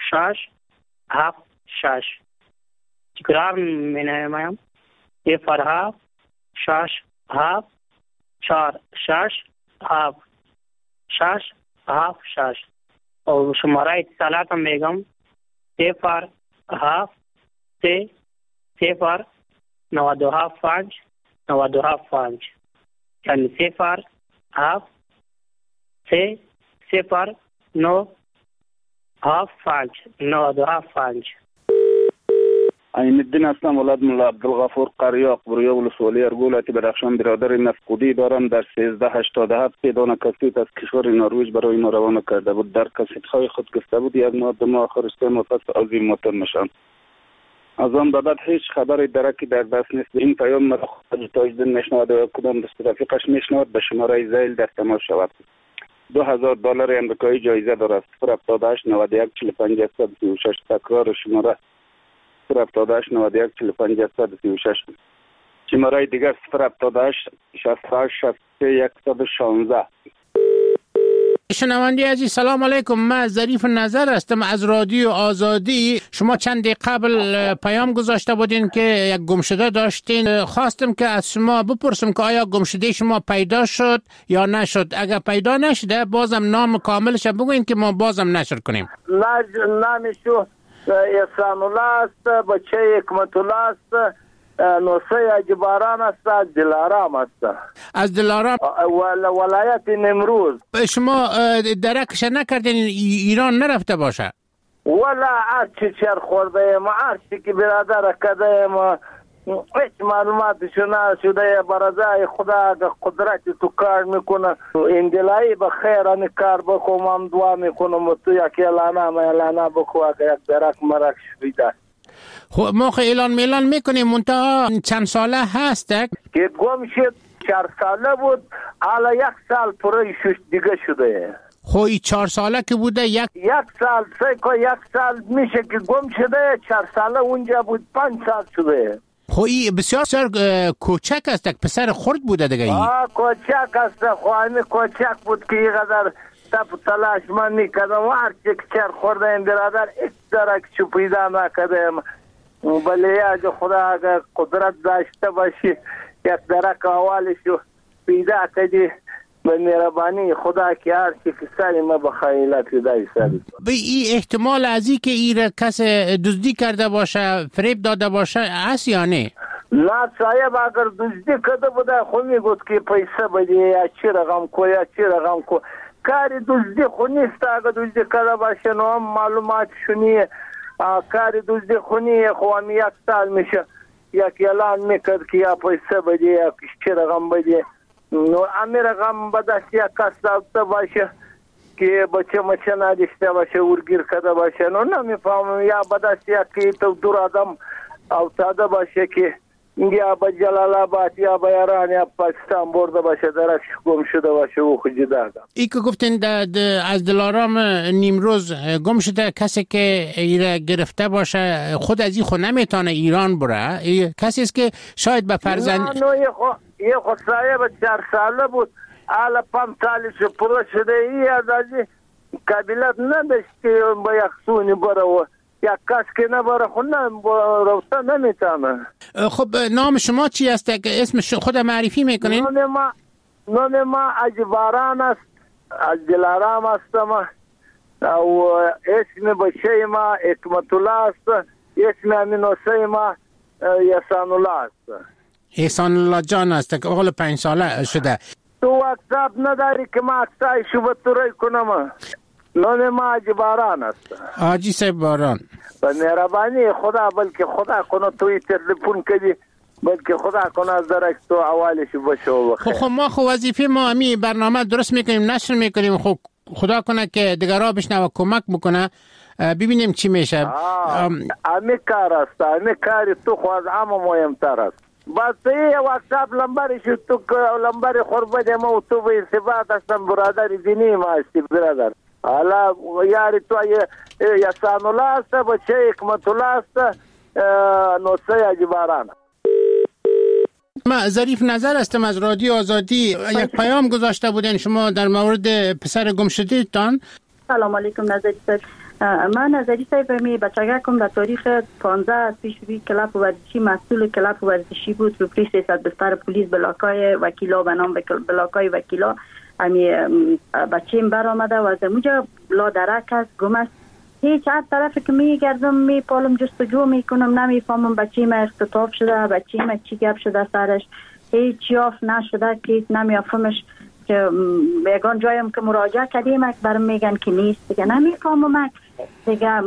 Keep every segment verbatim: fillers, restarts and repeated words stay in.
شش هفت شش. تکرار می نمایم. صفر هفت شش هفت چهار شش هفت شش هفت شش. و شماره اتصالات هم میگم صفر هفت سه صفر نود و دو هفت پنج نود و دو هفت پنج. یعنی صفر هفت سه صفر نو هفت پنج نود و دو هفت پنج. عین الدین هستم، ولد ملا عبدالغفور قریه اقبریه ولسوالی ارگولت بدخشان. برادر نفقودی دارم. در سیزده هشتاد و هفت پیدان کاسیت از کشور نروژ برای ما روانه کرده بود. در کاسیت های خود گفته بود یک ماه دو ماه آخر سه ماه پس عظیم موتر نشان. از آن به بعد هیچ خبر درکی در دست نیست. این پیام مرا خود تاجدین میشنود و کدام دست رفیقش میشنود به شماره زیل در تماس شود. دو هزار دلار امریکایی جایزه دارد. صفر هفتاد و هشت نود و یک چهل و پنج صد سی و شش. تکرار شماره صفر هفتاد و هشت نود و یک چهل و پنج صد سی و شش. شماره دیگر صفر هفتاد و هشت شصت و هشت شصت و سه صد و شانزده. شنوندی عزیز سلام علیکم. من ظریف نظر هستم از رادیو آزادی. شما چند دقیقه قبل پیام گذاشته بودین که یک گمشده داشتین. خواستم که از شما بپرسم که آیا گمشده شما پیدا شد یا نشد. اگر پیدا نشده بازم نام کاملش بگوین که ما بازم نشر کنیم. نامشو احسان الله است، بچه حکمت الله است، نوسه اجباران است، از دلارام است. از دلارام ولایت نیمروز. شما درکش نکردین ایران نرفته باشه؟ ولا هرچی چر خورده ایم، هرچی که برادر کده ایم، هیچ معلوماتشو نشده. برادر خدا قدرت تو کار میکنه. این دلایی به خیر ان کار بخو. من دعا میکنم تو یک اعلانه ما اعلانه بخو اگر یک درک مرک شویده. خب ما خیلی اعلان میلان میکنیم. منتها چند ساله هست که گم شد؟ چهار ساله بود، حالا یک سال پره شش دیگه شده. خب این چهار ساله که بوده یک یک سال سیکو یک سال میشه که گم شده. چهار ساله اونجا بود، پنج سال شده. خو ای بسیار سر کوچک است، پسر خرد بوده دیگه. آه کوچک است. خو همین کوچک بود که اینقدر تپ تلاش من میکردم. هر چی که چر خورده این برادر ایک درک چو پیدا نکردم. بله اگه خدا اگر قدرت داشته باشی یک درک اولشو پیدا کردی به مهربانی خدا که هر چی که سری ما بخیلت دای سری. به این احتمال از این که این کس دزدی کرده باشه، فریب داده باشه هست یا نه؟ نه صاحب، اگر دزدی کرده بوده خو میگفت که پیسه بدی یا چی رقم کو یا چی رقم کو. کاری دزدی خو نیست. اگر دزدی کرده باشه نو هم معلومات شونیه. کاری دزدی خو نیه. خو هم یک سال میشه یک اعلان میکرد که یا پیسه بدی یا چی رقم بدی. نو امی رقم بدست یک کس داشته باشه که بچه مچه نداشته باشه، ورگیر کرده باشه. نو نمیفهمم. یا بدست یک تو دور آدم افتاده باشه که یا با جلال آباد یا با ایران یا پاکستان برده باشه، درش گم شده باشه او خود جدا. ای که گفتین از دلارام نیمروز گم شده کسی که ایره گرفته باشه خود از این خود نمیتونه ایران بره. کسی است که شاید به فرزند نه نه یه خود یه خود صاحب چهار ساله بود، حالا پنج سالش پره شده. ای از ازی قبیلت نداشت که با یک سونی بره و یک کس که نبره خود رفته نمیتونه. خب نام شما چی است؟ اسم خود معرفی میکنین؟ نام ما نام ما اجباران است، از دلارام هستم. و اسم بچه ما حکمت الله است. اسم امینوسه ما احسان الله است. احسان الله جان است که اول پنج ساله شده. تو واتساپ نداری که ما اکسای شو بطوری کنم؟ نام ما اجباران است. آجی صاحب باران. به مهربانی خدا، بلکه خدا کنه توی تلفن کدی، بلکه خدا کنه از درک تو اولش باشه و بخیر. خب ما خو وظیفه ما امی برنامه درست میکنیم، نشر میکنیم. خب خدا کنه که دیگرها بشنوه کمک بکنه، ببینیم چی میشه. امی کار است، امی کاری تو خواهد اما مهمتر است. بس یه واتساپ لنبرش تو لنبر خوربه ما و تو به ثبات هستم برادر دینی ما هستی برادر. حالا یاری تو احسان الله است، بچه حکمت الله است، نوسه اجباران. من ظریف نظر هستم از رادیو آزادی. یک پیام گذاشته بودین شما در مورد پسر گم شده تان. سلام علیکم نظری صاحب. من نظری صاحب می بچگکم در تاریخ پانزده پیش روی کلاب ورزشی مسئول کلاب ورزشی بود رو پلیس سیصد بستر پلیس بلاکای وکیلا به نام بلاکای وکیلا امی بچیم بر آمده و از اونجا لا درک است گم است. هیچ هر طرف که می گردم می پالم جستجو می کنم نمیفهمم بچیم اختطاف شده بچیم چی گپ شده سرش هیچ یافت نشده که نمیافهمش که یگان جایم که مراجعه کردیم برام میگن که نیست دیگه نمیفهمم دیگه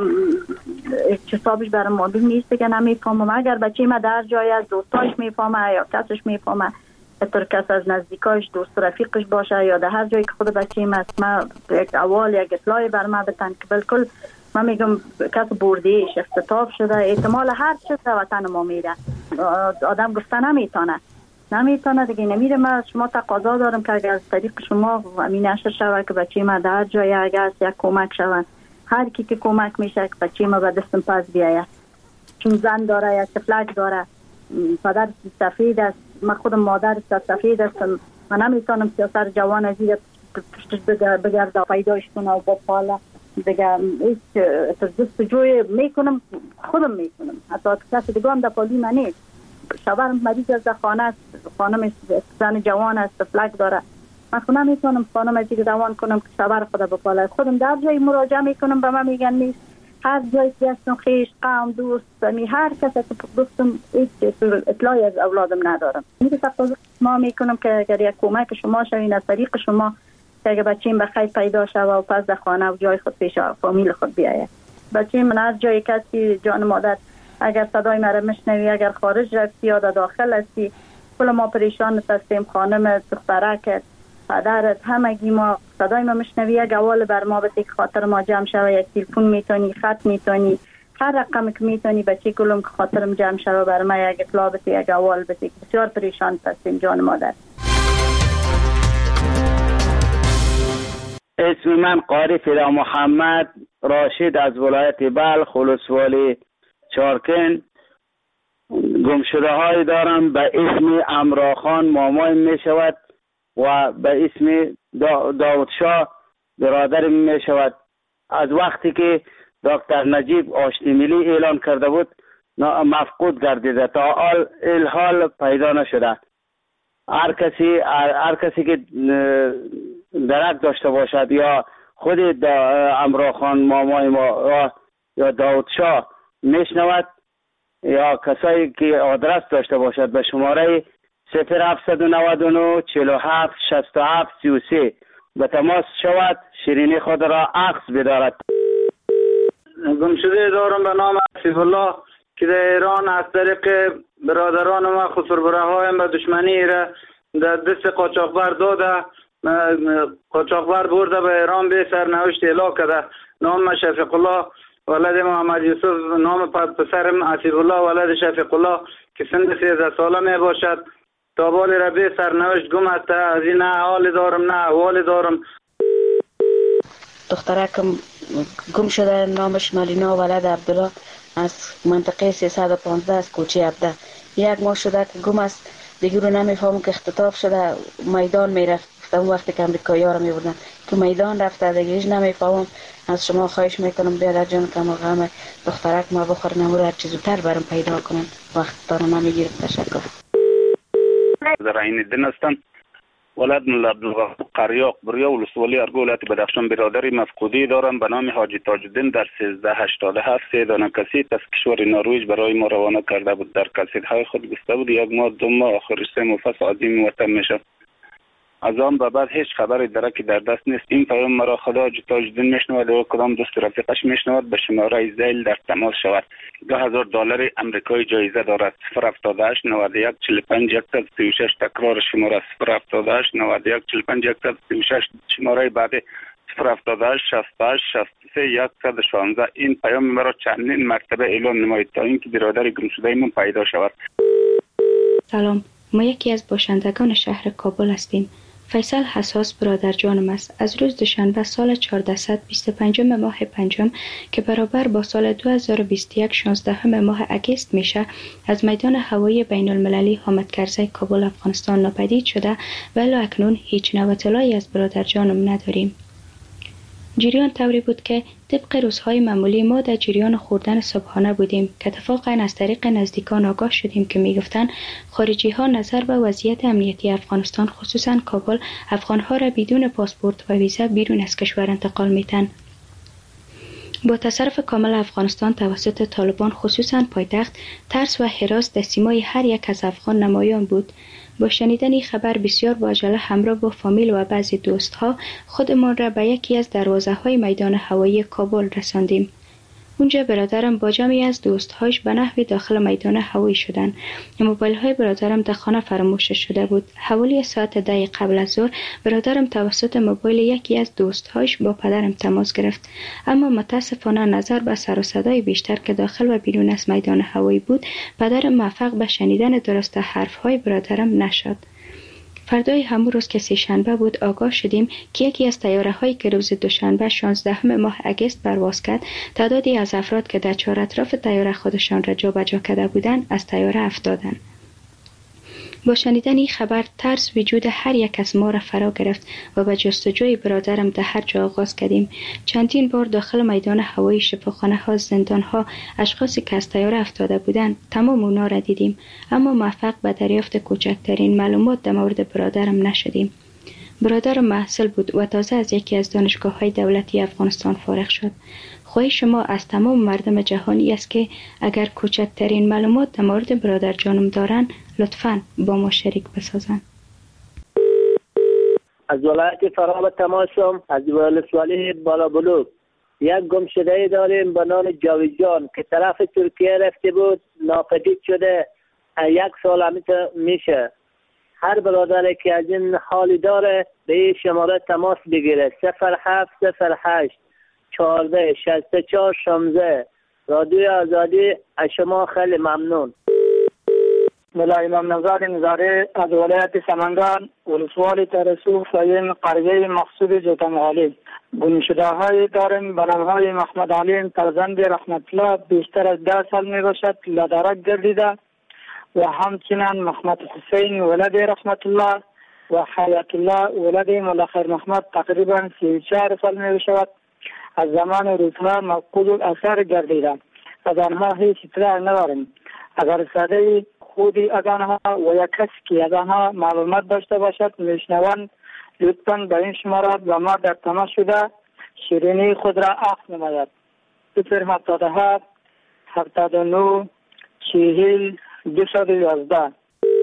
حسابش برام معلوم نیست دیگه نمیفهمم اگر بچه ما در جای از دوستاش میفهمه یا کسش میفهمه هر کس از نزدیکاش دوست رفیقش باشه یا در هر جایی که خود بچه ما است ما یک اول یک اطلاعی بر ما بتن که بالکل ما میگم کس بردیش اختطاف شده احتمال هر چیز در وطن ما میره آدم گفته نمیتونه نمیتونه دیگه نمیره. ما شما تقاضا دارم که اگر از طریق شما امین نشر شود که بچه ما در جای اگر یک کمک شود هر کی که کمک میشه که بچه ما به دستم پس بیاید چون زن داره یا تفلک داره پدر سفید است من خودم مادر سفید هستم من نمیتونم سیاسر جوان از زیر پشتش بگرده پیداش کنه و با پاله دیگه هیچ جستجوی میکنم خودم میکنم حتی کسی دیگه هم در پالی من نیست شوهرم مریض از خانه است خانم زن جوان است فلک داره من خودم میتونم خانم از دیگه دوان کنم که شوهر خدا بپاله خودم در جایی مراجعه میکنم به من میگن نیست هر جایی که هستم خیش قوم دوست می هر کسی که دوستم هیچ اطلاعی از اولادم ندارم میگه تقاضا ما میکنم که اگر یک کمک شما شوین از طریق شما که اگر بچه‌ام بخیر پیدا شود و پس در خانه و جای خود پیش فامیل خود بیاید بچه‌م من هر جایی کسی جان مادر اگر صدای مرا میشنوی اگر خارج رفتی یا در داخل هستی کل ما پریشان هستیم خانم دخترک پدرت همگی ما صدای ما میشنوی یک اول بر ما بده که خاطر ما جمع شوه یک تلفن میتونی خط میتونی هر رقم که میتونی بچه کلم که خاطرم جمع شوه بر ما یک اطلاع بده یک اول بده بسیار پریشان هستیم جان مادر. اسم من قاری فدا محمد راشد از ولایت بلخ ولسوالی چارکن گمشده های دارم به اسم امراخان مامای می شود و به اسم دا داود شاه برادر می شود. از وقتی که دکتر نجیب آشتی ملی اعلان کرده بود مفقود گردیده تا حال الحال پیدا نشده. هر کسی هر کسی که درک داشته باشد یا خود امراخان مامای ما یا داود شاه میشنود یا کسایی که آدرس داشته باشد به شماره صفر هفت نه نه چهل و هفت شصت و هفت سی و سه به تماس شود شیرینی خود را عکس بدارد. گمشده دارم به نام عفیف الله که در ایران از طریق برادران ما خسربره هایم به دشمنی را در دست قاچاقبر داده قاچاقبر برده به ایران به سرنوشت اعلام کرده. نام شفیق الله ولد محمد یوسف نام پسرم عفیف الله ولد شفیق الله که سن سیزده ساله می باشد تا بالی را به سرنوشت گم است. از این نه حال دارم نه احوال دارم. دخترکم گم شده نامش مالینا ولد عبدالله از منطقه سیصد و پانزده از کوچه عبده یک ماه شده که گم است دیگه رو نمیفهمم که اختطاف شده میدان میرفت اون وقتی که امریکایی ها رو میبردن که میدان رفته دیگه هیچ نمیفهمم. از شما خواهش میکنم بیادر جان که ما غم دخترک ما بخور نمور هر چیزو تر برم پیدا کنن وقت دارم نمیگیرم. تشکر. در این دن هستم ولد ملا عبدالغفور قریاق بریا ولسوالی ارگو ولایت بدخشان برادری مفقودی دارم به نام حاجی تاج الدین در سیزده هشتاد و هفت سه دانه کسیت از کشور نروژ برای ما روانه کرده بود. در کسیت های خود گفته بود یک ماه دو ماه آخر سه مفصل عظیم وطن میشه. از آن به بعد هیچ خبری درکی در دست نیست. این پیام مرا خدا حاجی تاج الدین میشنود و کدام دوست رفیقش میشنود به شماره زیل در تماس شود. دو هزار دلار امریکایی جایزه دارد. صفر هفتاد و هشت نود و یک چهل و پنج صد سی و شش تکرار شماره صفر هفتاد و هشت نود و یک چهل و پنج صد سی و شش شماره بعد صفر هفتاد و هشت شصت و هشت شصت و سه صد و شانزده. این پیام مرا چندین مرتبه اعلام نمایید تا اینکه برادر گمشده من پیدا شود. سلام، ما یکی از باشندگان شهر کابل هستیم. فیصل حساس برادر جانم است. از روز دوشنبه سال چهاردهصد و بیست و پنجم ماه پنجم که برابر با سال دو هزار و بیست و یک شانزدهم ماه اگست میشه از میدان هوایی بین المللی حامد کرزی کابل افغانستان ناپدید شده و الی اکنون هیچ نوع اطلاعی از برادر جانم نداریم. جریان طوری بود که طبق روزهای معمولی ما در جریان خوردن صبحانه بودیم که اتفاقا از طریق نزدیکان آگاه شدیم که میگفتند خارجی ها نظر به وضعیت امنیتی افغانستان خصوصا کابل افغانها را بدون پاسپورت و ویزا بیرون از کشور انتقال میتن. با تصرف کامل افغانستان توسط طالبان خصوصا پایتخت، ترس و هراس در سیمای هر یک از افغان نمایان بود. با شنیدن این خبر بسیار با عجله همراه با فامیل و بعضی دوستها خودمان را به یکی از دروازه های میدان هوایی کابل رساندیم. اونجا برادرم با جمعی از دوستهاش به نحوی داخل میدان هوایی شدند. موبایل های برادرم در خانه فراموش شده بود. حوالی ساعت ده قبل از ظهر برادرم توسط موبایل یکی از دوستهاش با پدرم تماس گرفت، اما متاسفانه نظر به سر و صدای بیشتر که داخل و بیرون از میدان هوایی بود، پدرم موفق به شنیدن درست حرف های برادرم نشد. فردای همون روز که سه شنبه بود آگاه شدیم که یکی از طیاره هایی که روز دوشنبه شانزدهم ماه اگست پرواز کرد، تعدادی از افراد که در چهار اطراف طیاره خودشان را جابجا کرده بودند از طیاره افتادند. با شنیدن این خبر ترس وجود هر یک از ما را فرا گرفت و به جستجوی برادرم در هر جا آغاز کردیم. چندین بار داخل میدان هوایی، شفاخانه ها، زندان ها، اشخاصی که از طیاره افتاده بودند تمام اونا را دیدیم، اما موفق به دریافت کوچکترین معلومات در مورد برادرم نشدیم. برادرم محصل بود و تازه از یکی از دانشگاه های دولتی افغانستان فارغ شد. خواهش شما از تمام مردم جهانی است که اگر کوچکترین معلومات در مورد برادر جانم دارن لطفاً با ما شریک بسازن. از ولایت فرا تماشم از ولسوالی بالا بلوک یک گم شده داریم به نام جاویدجان که طرف ترکیه رفته بود، ناپدید شده، یک سال همیت میشه. هر برادر که از این حالی داره به این شماره تماس بگیره: صفر هفت صفر هشت چهارده شصت و چهار شانزده. رادیوی آزادی از شما خیلی ممنون. ملا امام نژاد نظاری از ولایت سمنگان، ولسوالی ترسوخ سایم قریه مقصود جوتنگالی. گمشده های داریم به نام های محمد علی فرزند رحمت الله، بیشتر از ده سال می باشد لدرک گردیده، و همچنین محمد حسین ولد رحمت الله و حیات الله ولد ملخیر محمد تقریبا سی و چهار سال می باشد. از زمان روزها مفقود الاثر گردیده. از آنها هیچ اطلاع نداریم. اگر ساده خودی از آنها و یک کسی که از آنها معلومات داشته باشد میشنوند، لطفاً به این شمارات با ما در تماس شده شیرینی خود را اخذ نماید. صفر هفتاد و هفت هفتاد و نه چهل دویست و یازده.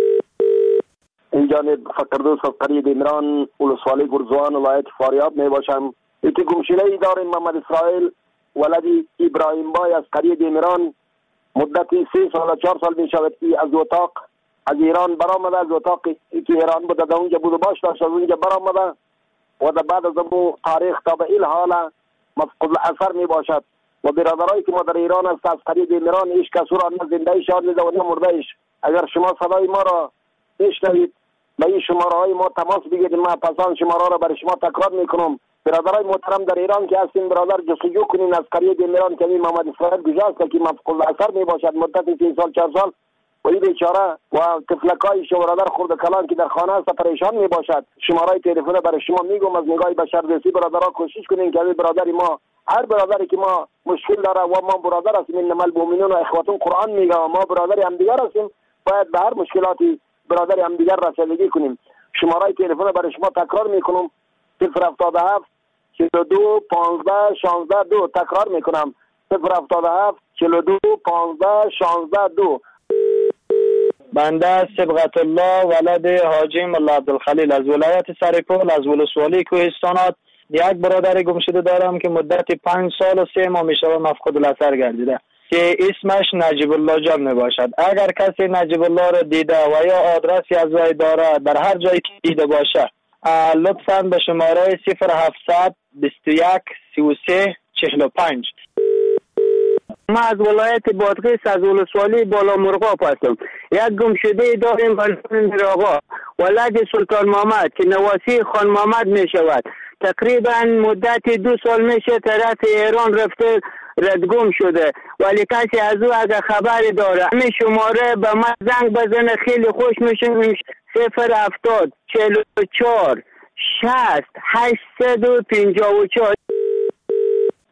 این جانب فقردوس از قریه عمران، ولسوالی گرزوان، ولایت فاریاب می باشم. یکی گمشده ای داریم محمد اسرائیل ولدی ابراهیم بای از قریه عمران. مدتی سه سال و چهار سال می شود که از اتاق از ایران برآمده، از اتاقی که ایران بوده در اونجا بود و باش داشت از اونجا برآمده و در بعد از امو تاریخ تا به این حال مفقود الاثر می باشد. و برادرایی که ما در ایران است از قریه عمران هیچ کس را نه زنده شاد دیده و نه مرده ایش. اگر شما صدای ما را بشنوید به این شماره های ما تماس بگیرید. ما پسان شماره را برای شما تکرار میکنم. برادرای محترم در ایران که هستین برادر جستجو کنین از قریه عمران که این محمد اسرائیل گذاشت که مفقود الاثر می باشد مدت سه سال چهار سال و این بیچاره و طفلکای شو برادر خرد کلان که در خانه است پریشان می باشد. شماره تلفن برای شما میگم از نگاه بشردوستی برادرها کوشش کنین که برادری ما، هر برادری که ما مشکل داره و ما برادر هستیم، انما المؤمنون و اخوتون قرآن میگه و ما برادر همدیگر هستیم، باید به هر مشکلاتی برادر همدیگر رسیدگی کنیم. شماره تلفن برای شما تکرار میکنم: صفر هفتاد و هفت چهل و دو پانزده شانزده دو. تکرار میکنم: صفر هفتاد و هفت چهل و دو پانزده شانزده دو. بنده صبغت الله ولد حاجی ملا عبدالخلیل از ولایت سرپل از ولسوالی کوهستانات یک برادر گمشده دارم که مدت پنج سال و سه ماه میشه و مفقود الاثر گردیده که اسمش نجیب الله جان می باشد. اگر کسی نجیب الله را دیده و یا آدرسی از وی داره در هر جایی که دیده باشه لطفاً به شماره صفر هفتصد بیست و یک سی و سه چهل و پنج. ما از ولایت بادغیس از ولسوالی بالا مرغاب هستم. یک گمشده داریم به نام میرآقا ولد سلطان محمد که نواسی خان محمد می شود. تقریبا مدت دو سال میشه طرف ایران رفته ردگم شده، ولی کسی از او اگر خبری داره همین شماره به من زنگ بزنه خیلی خوش میشه. صفر هفتاد چهل و چهار شصت هشتصد و پنجاه و چهار.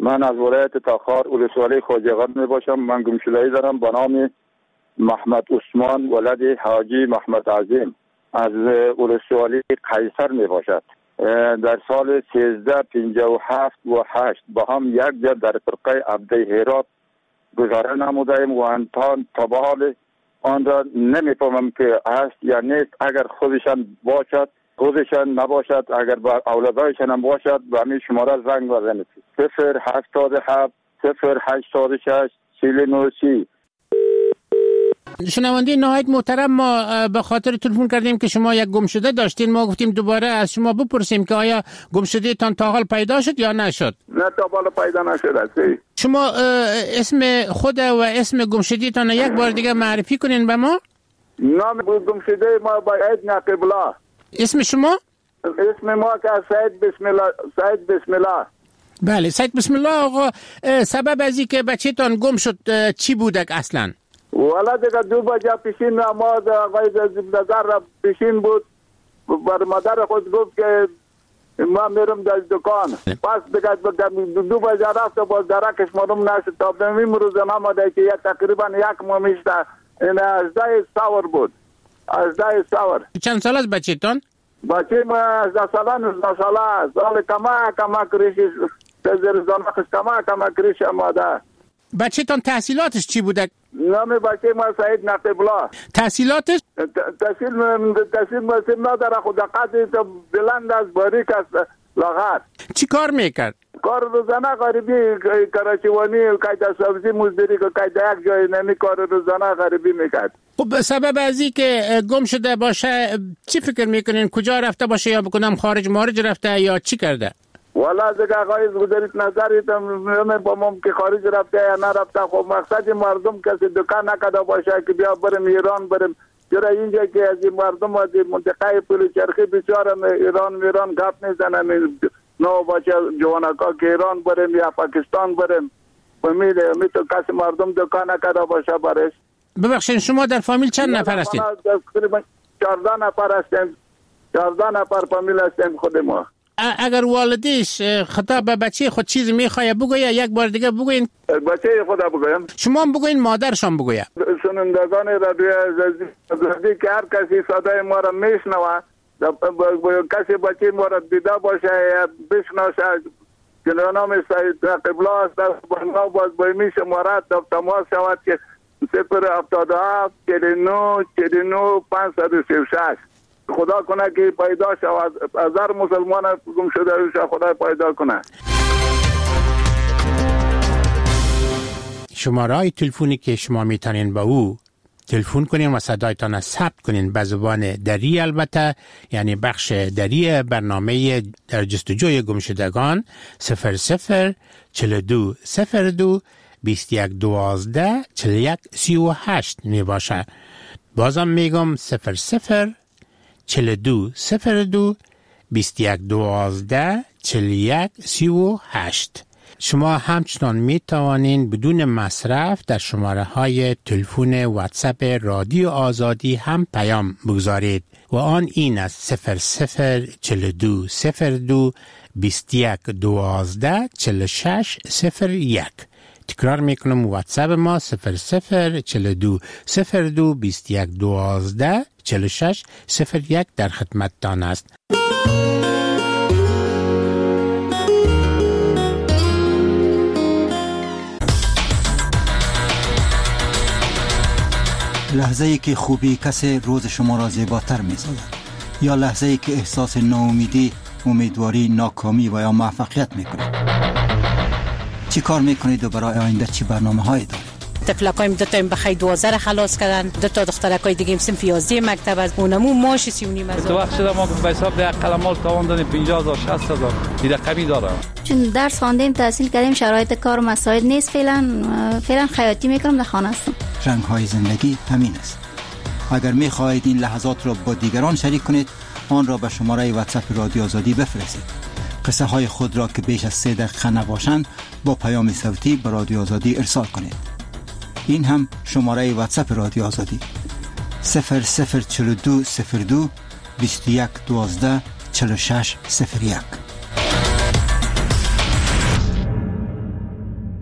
من از ولایت تاخار ولسوالی خواجه‌غان می باشم. من گمشده‌ای دارم به نام محمد عثمان ولد حاجی محمد عظیم از ولسوالی قیصر می باشد. در سال سیزده پنجاه و هفت و هشت با هم یک جا در فرقه عبده هرات گذاره نمودیم و انتان تا به حال آن را نمیفهمم که هست یا نیست. اگر خودشان باشد خودشان نباشد، اگر با اولادایشان هم باشد به همین شماره زنگ بزنید. صفر هفتاد و هفت صفر هشتاد و شش سی و سی. شنونده نهایت محترم، ما به خاطر تلفن کردیم که شما یک گمشده داشتین. ما گفتیم دوباره از شما بپرسیم که آیا گمشده تان تا حال پیدا شد یا نشد؟ نه تا حال پیدا نشد. شما اسم خود و اسم گمشده تان یک بار دیگه معرفی کنین به ما. نام گمشده ما باید نقیب الله. اسم شما؟ اسم ما که سید بسم الله. سید بسم الله. بله سید بسم الله. آقا سبب از این که بچه تان گم شد چی بودک اصلا؟ والا دیگه دو بجه پیشین ما آقای نظر را پیشین بود. بر مادر خود گفت که ما میرم در دکان. پس دیگه دو بجه رفت و باز درکش مارم نشد. تا بمیم روز نماده که یک تقریبا یک ماه میشته. این ازده سور بود. ازده سور. چند سال از بچه تان؟ بچه ما ازده ساله نوزده ساله. سال کما کما کریشی تزیر زنخش کما کما کریش ماده. بچه تان تحصیلاتش چی بوده؟ نام بچه ما سید نقیب الله. تحصیلاتش؟ تحصیل تحصیل مسیم نداره، خود قدری تو بلند از باریک است لاغر. چی کار میکرد؟ کار روزانه غریبی کراچیوانی قاعده سبزی مزدوری که قاعده یک جای نمی کار روزانه غریبی میکرد. خب سبب از این که گم شده باشه چی فکر میکنین؟ کجا رفته باشه یا بکنم خارج مارج رفته یا چی کرده؟ والا دیگه آقای گذارید نظریت من با مم که خارج رفته یا نرفته. خب مقصد مردم کسی دکان نکده باشه که بیا بریم ایران بریم. چرا اینجا که از مردم از منطقه پل چرخی بیچاره ایران میران گپ میزنن. نو بچه جوانکا که ایران بریم یا پاکستان بریم. امیده امید تو کسی مردم دکان نکده باشه برش. ببخشید شما در فامیل چند نفر هستید؟ تقریبا چهارده نفر هستیم. چهارده نفر فامیل هستیم خود ما. اگر والدیش خطاب به بچه خود چیز میخواه بگویه یک بار دیگه بگوین. بچه خود بگویم. شما هم بگوین مادرشان بگویه. سنندگان رادیو عزیزی که هر کسی صدای ما را میشنوه کسی بچه ما را دیده باشه یا بشناسه که نام سید نقیب الله است در ما باز باید شماره تماس شود که صفر هفتاد و هفت چهل و نه چهل و نه پانصد و سی و شش. خدا کنه که پیدا شود. از هر مسلمان گم شده روش خدا پیدا کنه. شماره تلفنی که شما میتونین با او تلفن کنین و صدایتان ثبت کنین به زبان دری، البته یعنی بخش دری برنامه در جستجوی گمشدگان صفر صفر چهل و دو صفر دو بیست و یک دوازده چهل و یک سی و هشت می باشه. بازم میگم صفر صفر چهل و دو صفر دو بیست و یک دوازده چهل و یک سی و هشت. شما همچنان می توانین بدون مصرف در شماره های تلفن واتساپ رادیو آزادی هم پیام بگذارید و آن این است صفر صفر چهل و دو صفر دو بیست و یک دوازده چهل و شش صفر یک. تکرار میکنم واتساپ ما صفر صفر چهل و دو صفر دو بیست و یک دوازده چهل و شش صفر یک در خدمتتان است. لحظه ای که خوبی کسی روز شما را زیباتر می سازد، یا لحظه ای که احساس ناامیدی، امیدواری، ناکامی و یا موفقیت می کنید. چی کار می کنید و برای آینده چی برنامه هایی دارید؟ تفلکایم دو تا بخی دوازده را خلاص کردن، دو تا دخترکای دیگه هم صنف یازده مکتب از اونمو ماش سی و نیم هزار. تو وقت شده ما به حساب ده قلمال تاوان دادیم پنجاه هزار شصت هزار این رقمی داره. چون درس خواندیم تحصیل کردیم شرایط کار و مساعد نیست، فعلا فعلا خیاطی میکنم در خانه هستم. رنگ های زندگی همین است. اگر می خواهید این لحظات را با دیگران شریک کنید آن را به شماره واتساپ رادیو آزادی بفرستید. قصه های خود را که بیش از سه دقیقه نباشند با پیام صوتی به رادیو آزادی ارسال کنید. این هم شماره واتساپ رادیو آزادی صفر صفر چهل و دو صفر دو بیست و یک دوازده چهل و شش صفر یک.